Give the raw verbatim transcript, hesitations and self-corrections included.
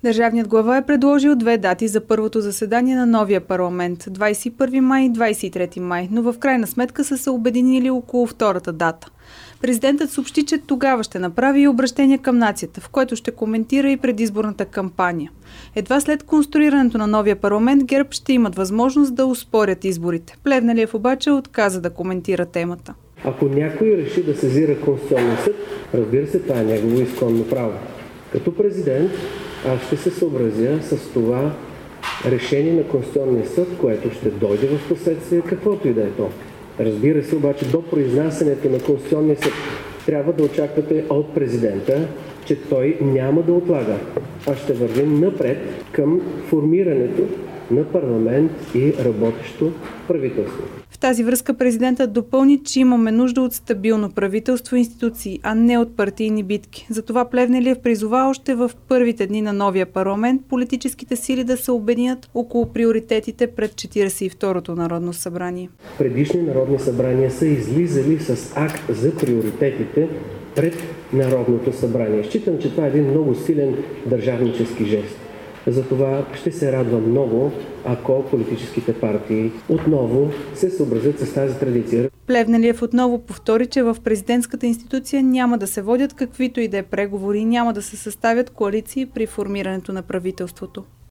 Държавният глава е предложил две дати за първото заседание на новия парламент – двадесет и първи май и двадесет и трети май, но в крайна сметка са се обединили около втората дата. Президентът съобщи, че тогава ще направи и обръщение към нацията, в което ще коментира и предизборната кампания. Едва след конструирането на новия парламент ГЕРБ ще имат възможност да оспорят изборите. Плевнелиев обаче отказа да коментира темата. Ако някой реши да сезира Конституционния съд, разбира се, това е негово изконно право. Като президент аз ще се съобразя с това решение на Конституционния съд, което ще дойде в последствие, каквото и да е то. Разбира се, обаче до произнасянето на Конституционния съд трябва да очаквате от президента, че той няма да отлага, а ще вървим напред към формирането на парламент и работещо правителство. В тази връзка президентът допълни, че имаме нужда от стабилно правителство и институции, а не от партийни битки. Затова Плевнелиев призова още в първите дни на новия парламент политическите сили да се обединят около приоритетите пред четиридесет и второто Народно събрание. Предишни народни събрания са излизали с акт за приоритетите пред Народното събрание. Считам, че това е един много силен държавнически жест. Затова ще се радва много, ако политическите партии отново се съобразят с тази традиция. Плевнелиев отново повтори, че в президентската институция няма да се водят каквито и да е преговори и няма да се съставят коалиции при формирането на правителството.